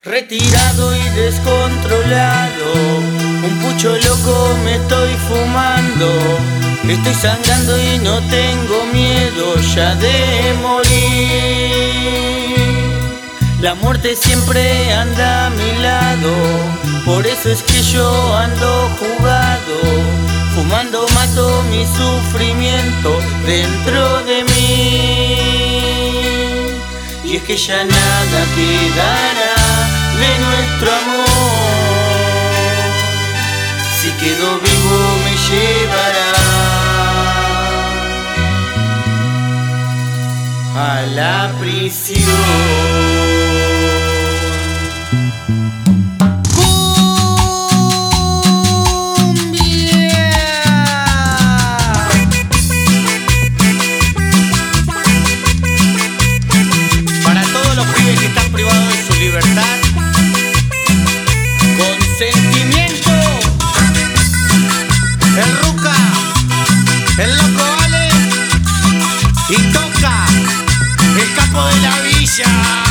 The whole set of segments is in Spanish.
Retirado y descontrolado, un pucho loco me estoy fumando. Estoy sangrando y no tengo miedo ya de morir. La muerte siempre anda a mi lado, por eso es que yo ando jugado. Fumando mato mi sufrimiento dentro de mí. Y es que ya nada quedará de nuestro amor. Si quedo vivo me llevará a la prisión. Libertad, con sentimiento, el Ruca, el loco vale y toca el capo de la villa.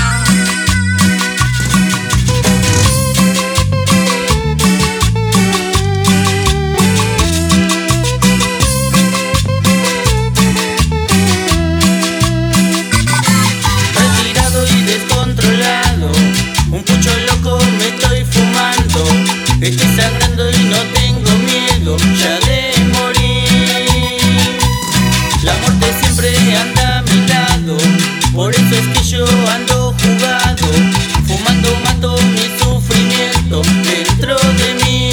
Estoy sangrando y no tengo miedo ya de morir. La muerte siempre anda a mi lado, por eso es que yo ando jugado. Fumando mato mi sufrimiento dentro de mí.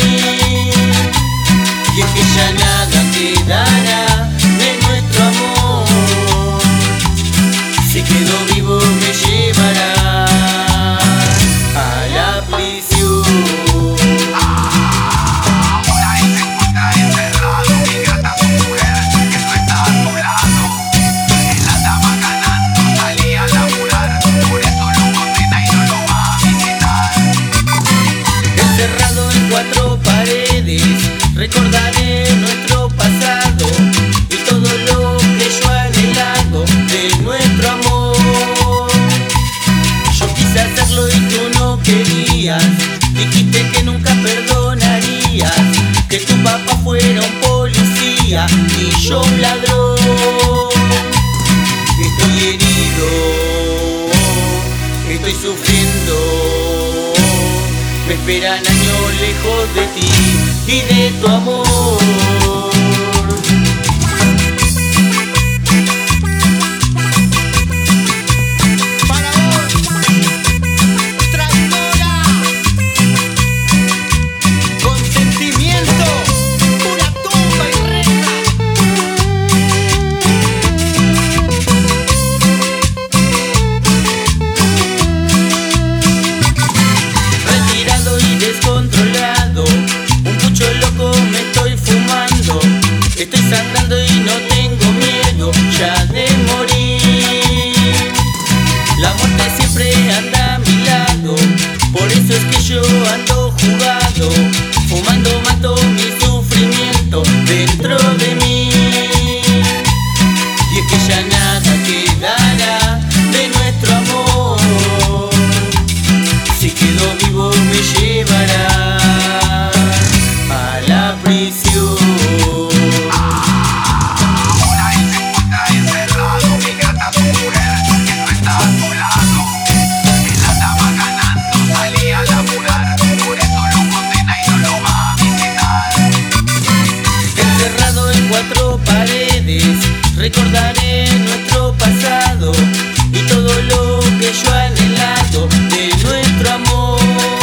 Y es que ya nada quedará de nuestro amor. Si quedo vivo me llevará a la prisión. Cuatro paredes, recordaré nuestro pasado y todo lo que yo he anhelado de nuestro amor. Yo quise hacerlo y tú no querías, dijiste que nunca perdonarías, que tu papá fuera un policía y yo un ladrón. Estoy herido, estoy sufriendo. Me esperan años lejos de ti y de tu amor. Para vos, traidora, con sentimiento, pura tumba y reja. Descontrolado, un pucho loco me estoy fumando. Estoy sangrando y no tengo miedo ya de morir. La muerte siempre anda a mi lado, por eso es que yo ando jugado. Fumando mato mi sufrimiento dentro de mí. Y es que ya nada quedará de nuestro amor. Si quedo vivo me llevará a la prisión. Ahora él se encuentra encerrado, mi gata su mujer, que no está a su lado. Él andaba ganando, salía a laburar, por eso lo condena y no lo va a visitar. Encerrado en cuatro paredes, recordaré nuestro pasado y todo lo que yo he anhelado de nuestro amor.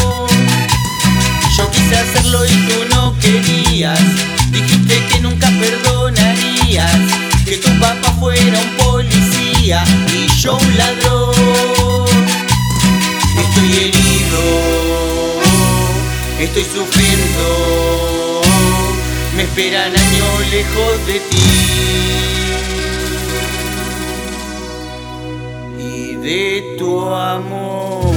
Yo quise hacerlo y tú no querías, dijiste que nunca perdonarías, que tu papá fuera un policía y yo un ladrón. Estoy herido, estoy sufriendo, me esperan años lejos de ti y de tu amor.